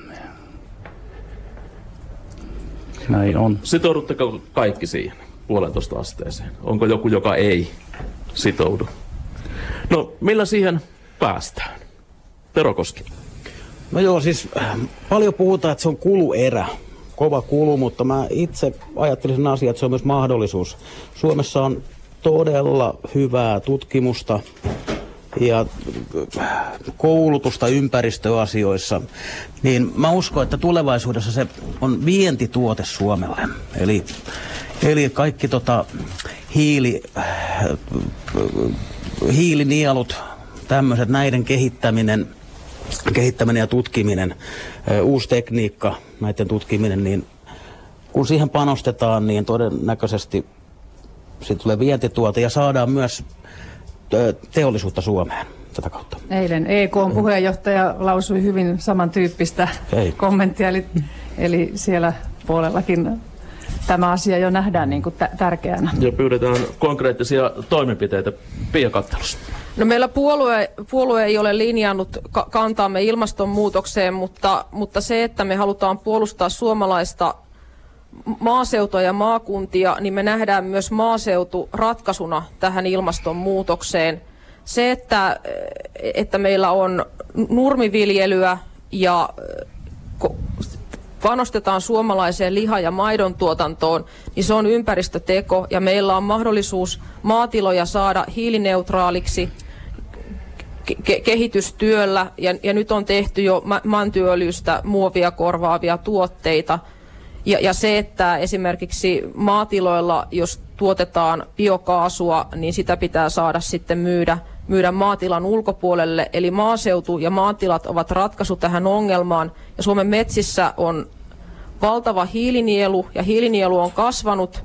Näin on. Sitoudutteko kaikki siihen puolentoista asteeseen? Onko joku, joka ei sitoudu? No, millä siihen päästään? Tero Koski. No joo, siis paljon puhutaan, että se on kuluerä, kova kulu, mutta mä itse ajattelisin asiaa, että se on myös mahdollisuus. Suomessa on todella hyvää tutkimusta ja koulutusta ympäristöasioissa, niin mä uskon, että tulevaisuudessa se on vientituote Suomelle. Eli, eli kaikki tota, hiili, hiilinielut, tämmöiset, näiden kehittäminen, kehittäminen ja tutkiminen, uusi tekniikka, näiden tutkiminen, niin kun siihen panostetaan, niin todennäköisesti siitä tulee vientituote ja saadaan myös teollisuutta Suomeen tätä kautta. Eilen E K:n puheenjohtaja lausui hyvin samantyyppistä Ei. kommenttia, eli, eli siellä puolellakin tämä asia jo nähdään niin kuin t- tärkeänä. Ja pyydetään konkreettisia toimenpiteitä Pia Kattelussa. No meillä puolue, puolue ei ole linjannut ka- kantaamme ilmastonmuutokseen, mutta, mutta se, että me halutaan puolustaa suomalaista maaseutua ja maakuntia, niin me nähdään myös maaseutu ratkaisuna tähän ilmastonmuutokseen. Se, että, että meillä on nurmiviljelyä ja panostetaan suomalaiseen liha- ja maidon tuotantoon, niin se on ympäristöteko ja meillä on mahdollisuus maatiloja saada hiilineutraaliksi ke- kehitystyöllä ja, ja nyt on tehty jo mäntyöljystä muovia korvaavia tuotteita. Ja, ja se, että esimerkiksi maatiloilla, jos tuotetaan biokaasua, niin sitä pitää saada sitten myydä, myydä maatilan ulkopuolelle. Eli maaseutu ja maatilat ovat ratkaisu tähän ongelmaan. Ja Suomen metsissä on valtava hiilinielu ja hiilinielu on kasvanut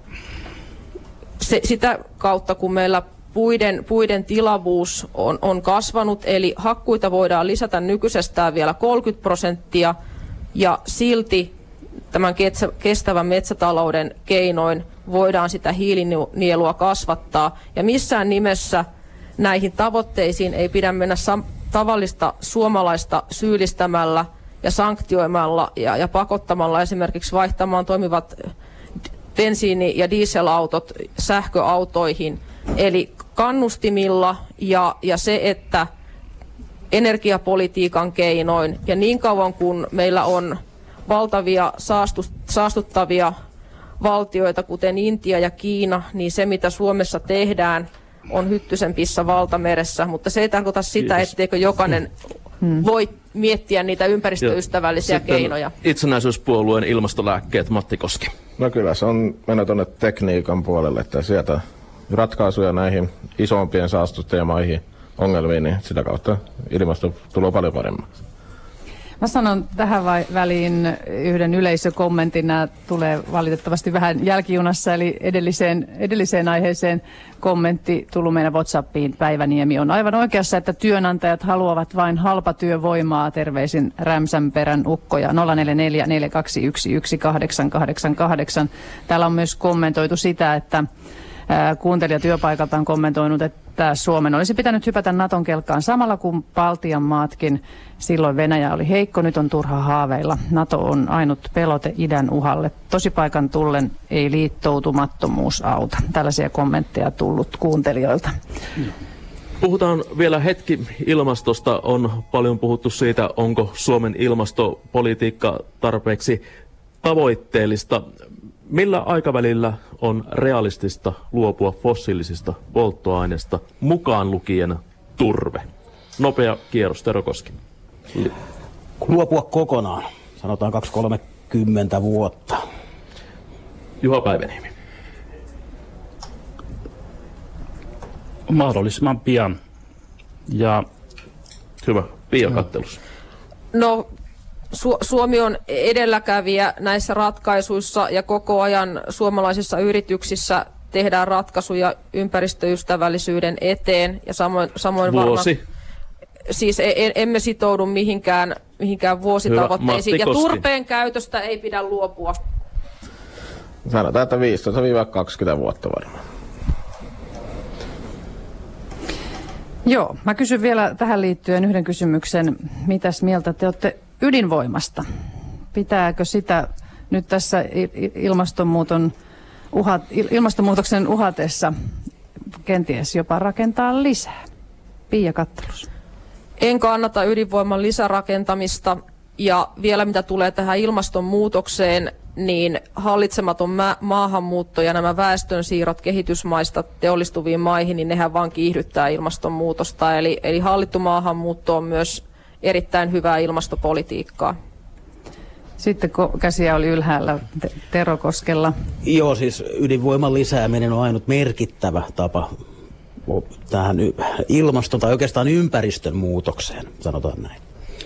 se, sitä kautta, kun meillä puiden, puiden tilavuus on, on kasvanut. Eli hakkuita voidaan lisätä nykyisestään vielä kolmekymmentä prosenttia ja silti tämän kestävän metsätalouden keinoin voidaan sitä hiilinielua kasvattaa. Ja missään nimessä näihin tavoitteisiin ei pidä mennä tavallista suomalaista syyllistämällä ja sanktioimalla ja, ja pakottamalla esimerkiksi vaihtamaan toimivat bensiini- ja dieselautot sähköautoihin. Eli kannustimilla ja, ja se, että energiapolitiikan keinoin ja niin kauan kuin meillä on valtavia saastuttavia valtioita, kuten Intia ja Kiina, niin se, mitä Suomessa tehdään, on hyttysen pissa valtameressä, mutta se ei tarkoita sitä, etteikö jokainen hmm. voi miettiä niitä ympäristöystävällisiä Sitten keinoja. Itsenäisyyspuolueen ilmastolääkkeet, Matti Koski. No kyllä se on mennä tuonne tekniikan puolelle, että sieltä ratkaisuja näihin isompien saastuttajamaihin ongelmiin, niin sitä kautta ilmasto tulee paljon paremmaksi. Mä sanon tähän väliin yhden yleisökommentin. Nämä tulee valitettavasti vähän jälkijunassa, eli edelliseen, edelliseen aiheeseen kommentti tullut meidän WhatsAppiin. Päiväniemi on aivan oikeassa, että työnantajat haluavat vain halpatyövoimaa. Terveisin Rämsänperän ukkoja nolla neljä neljä neljä kaksi yksi yksi kahdeksan kahdeksan kahdeksan. Täällä on myös kommentoitu sitä, että Kuuntelija työpaikalta on kommentoinut, että Suomen olisi pitänyt hypätä Naton kelkkaan samalla kuin Baltian maatkin. Silloin Venäjä oli heikko, nyt on turha haaveilla. NATO on ainut pelote idän uhalle. Tosipaikan tullen ei liittoutumattomuus auta. Tällaisia kommentteja tullut kuuntelijoilta. Puhutaan vielä hetki ilmastosta. On paljon puhuttu siitä, onko Suomen ilmastopolitiikka tarpeeksi tavoitteellista. Millä aikavälillä on realistista luopua fossiilisista polttoaineista, mukaan lukien turve? Nopea kierros, Tero Koski. Luopua kokonaan, sanotaan kaksikymmentä vuotta. Juha Päiväniemi. Mahdollisimman pian. Ja hyvä, Pia Kattelus. No, Su- Suomi on edelläkävijä näissä ratkaisuissa ja koko ajan suomalaisissa yrityksissä tehdään ratkaisuja ympäristöystävällisyyden eteen ja samoin, samoin Vuosi. varmaan siis e- emme sitoudu mihinkään, mihinkään vuositavoitteisiin ja turpeen käytöstä ei pidä luopua. Sanotaan, että viisitoista kaksikymmentä vuotta varmaan. Joo, mä kysyn vielä tähän liittyen yhden kysymyksen. Mitäs mieltä te olette ydinvoimasta? Pitääkö sitä nyt tässä ilmastonmuuton uhat, ilmastonmuutoksen uhatessa kenties jopa rakentaa lisää? Pia Kattelus. En kannata ydinvoiman lisärakentamista ja vielä mitä tulee tähän ilmastonmuutokseen, niin hallitsematon ma- maahanmuutto ja nämä väestönsiirrot kehitysmaista teollistuviin maihin, niin nehän vaan kiihdyttää ilmastonmuutosta. Eli, eli hallittu maahanmuutto on myös erittäin hyvää ilmastopolitiikkaa. Sitten käsiä oli ylhäällä Tero Koskella. Joo, siis ydinvoiman lisääminen on ainut merkittävä tapa tähän ilmaston tai oikeastaan ympäristön muutokseen, sanotaan näin.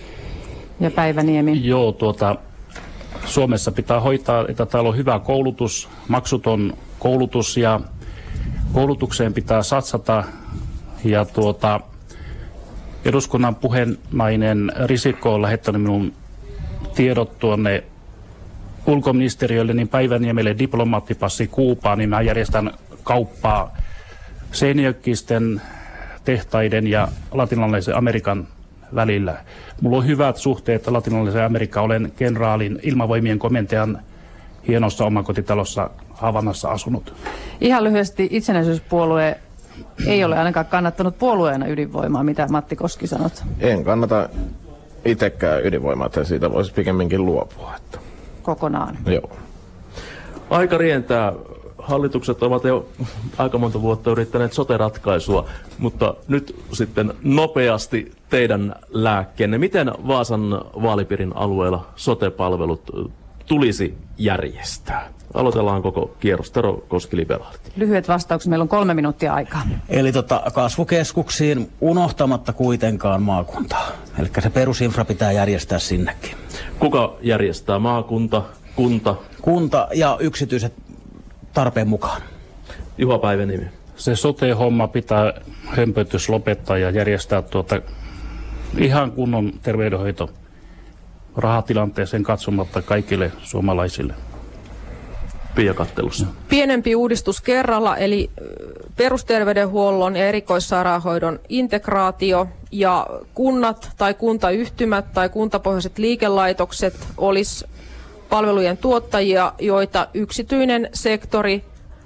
Ja Päiväniemi. Joo, tuota, Suomessa pitää hoitaa, että täällä on hyvä koulutus, maksuton koulutus ja koulutukseen pitää satsata. Ja tuota, eduskunnan puhenainen Risikko on lähettänyt minun tiedot tuonne ulkoministeriölle, niin Päiväniemelle diplomaattipassi Kuupaan, niin mä järjestän kauppaa seinäjokisten tehtaiden ja latinalaisen Amerikan välillä. Mulla on hyvät suhteet latinalaiseen Amerikkaan. Olen kenraalin ilmavoimien komentajan hienossa omakotitalossa Havannassa asunut. Ihan lyhyesti itsenäisyyspuolue ei ole ainakaan kannattanut puolueena ydinvoimaa, mitä Matti Koski sanot. En kannata itsekään ydinvoimaa, että siitä voisi pikemminkin luopua. Että. Kokonaan. Joo. Aika rientää. Hallitukset ovat jo aika monta vuotta yrittäneet sote-ratkaisua, mutta nyt sitten nopeasti teidän lääkkeenne. Miten Vaasan vaalipiirin alueella sote-palvelut tulisi järjestää? Aloitellaan koko kierros. Tero Koski, liberaalit. Lyhyet vastaukset. Meillä on kolme minuuttia aikaa. Eli tota, kasvukeskuksiin unohtamatta kuitenkaan maakuntaa. Eli se perusinfra pitää järjestää sinnekin. Kuka järjestää? Maakunta, kunta? Kunta ja yksityiset tarpeen mukaan. Juha Päiväniemi. Se sote-homma pitää hömpötys lopettaa ja järjestää tuota ihan kunnon terveydenhoito rahatilanteeseen katsomatta kaikille suomalaisille. Pia Kattelussa. Pienempi uudistus kerralla, eli perusterveydenhuollon ja erikoissairaanhoidon integraatio ja kunnat tai kuntayhtymät tai kuntapohjaiset liikelaitokset olisi palvelujen tuottajia, joita yksityinen sektori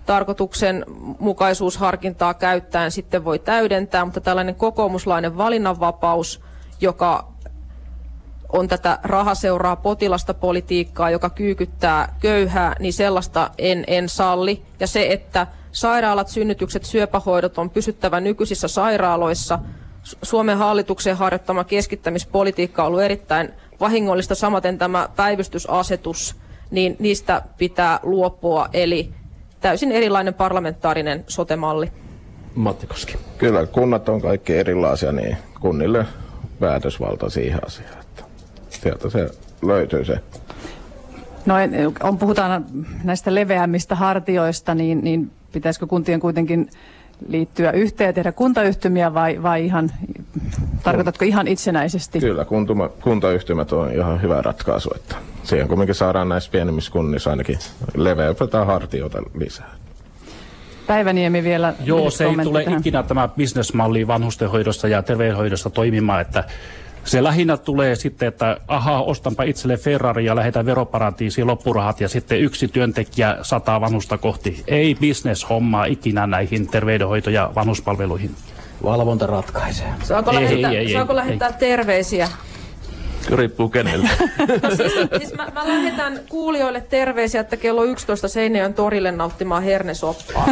tarkoituksenmukaisuusharkintaa käyttäen sitten voi täydentää, mutta tällainen kokoomuslainen valinnanvapaus, joka on tätä raha seuraa potilasta politiikkaa, joka kyykyttää köyhää, niin sellaista en, en salli. Ja se, että sairaalat, synnytykset, syöpähoidot on pysyttävä nykyisissä sairaaloissa. Suomen hallituksen harjoittama keskittämispolitiikka on ollut erittäin vahingollista, samaten tämä päivystysasetus, niin niistä pitää luopua, eli täysin erilainen parlamentaarinen sote-malli. Matti Koski. Kyllä, kunnat on kaikki erilaisia, niin kunnille päätösvalta siihen asiaan. Että sieltä se löytyy se. No on, puhutaan näistä leveämmistä hartioista, niin, niin pitäisikö kuntien kuitenkin liittyä yhteen ja tehdä kuntayhtymiä vai, vai ihan, tarkoitatko ihan itsenäisesti? Kyllä, kuntuma, kuntayhtymät on ihan hyvä ratkaisu, että siihen kumminkin saadaan näissä pienemmissä kunnissa ainakin leveämpää hartioita lisää. Päiväniemi vielä. Joo, se ei tule tähän. ikinä tämä bisnesmalli vanhustenhoidossa ja terveydenhoidossa toimimaan, että se lähinnä tulee sitten, että ahaa, ostanpa itselle Ferrari ja lähetän veroparatiisiin loppurahat ja sitten yksi työntekijä sataa vanhusta kohti. Ei bisneshommaa ikinä näihin terveydenhoito- ja vanhuspalveluihin. Valvonta ratkaisee. Saako Ei, lähettää, ei, ei, saako ei, lähettää ei. terveisiä? Riippuu kenelle. No siis, siis mä, mä lähetän kuulijoille terveisiä, että kello yksitoista Seinäjoen torille nauttimaan hernesoppaa.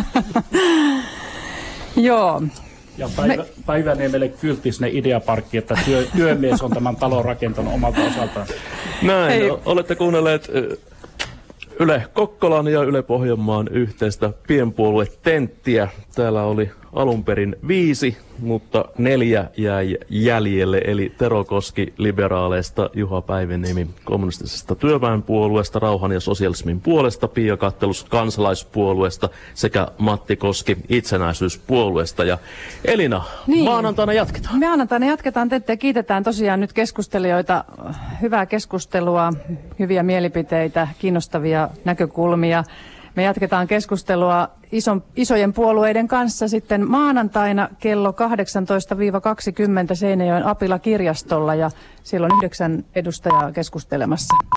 Joo. Ja päivä, Me... Päiväniemelle kyltti sinne Ideaparkki, että työ, työmies on tämän talon rakentanut omalta osaltaan. Näin, Hei. olette kuunnelleet Yle Kokkolan ja Yle Pohjanmaan yhteistä pienpuoluetenttiä. Täällä oli alun perin viisi, mutta neljä jäi jäljelle, eli Tero Koski liberaaleista, Juha Päiväniemi kommunistisesta työväenpuolueesta, rauhan ja sosialismin puolesta, Pia Kattelus kansalaispuolueesta sekä Matti Koski itsenäisyyspuolueesta. Ja Elina, niin. maanantaina jatketaan. Maanantaina jatketaan, te kiitetään tosiaan nyt keskustelijoita. Hyvää keskustelua, hyviä mielipiteitä, kiinnostavia näkökulmia. Me jatketaan keskustelua ison, isojen puolueiden kanssa sitten maanantaina kello kahdeksantoista kaksikymmentä Seinäjoen Apila-kirjastolla ja siellä on yhdeksän edustajaa keskustelemassa.